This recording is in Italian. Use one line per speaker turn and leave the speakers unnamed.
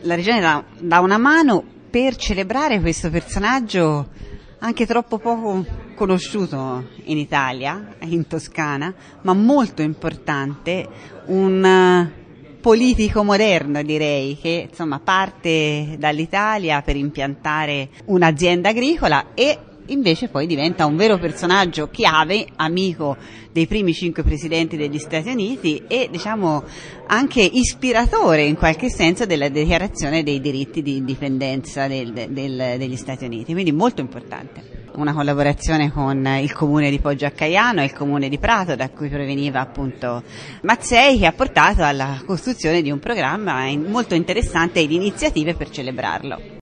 la regione dà una mano per celebrare questo personaggio anche troppo poco conosciuto in Italia, in Toscana, ma molto importante, un politico moderno, direi, che insomma parte dall'Italia per impiantare un'azienda agricola e invece poi diventa un vero personaggio chiave, amico dei primi 5 presidenti degli Stati Uniti e diciamo anche ispiratore in qualche senso della dichiarazione dei diritti di indipendenza degli Stati Uniti, quindi molto importante. Una collaborazione con il comune di Poggio a Caiano e il comune di Prato, da cui proveniva appunto Mazzei, che ha portato alla costruzione di un programma molto interessante e di iniziative per celebrarlo.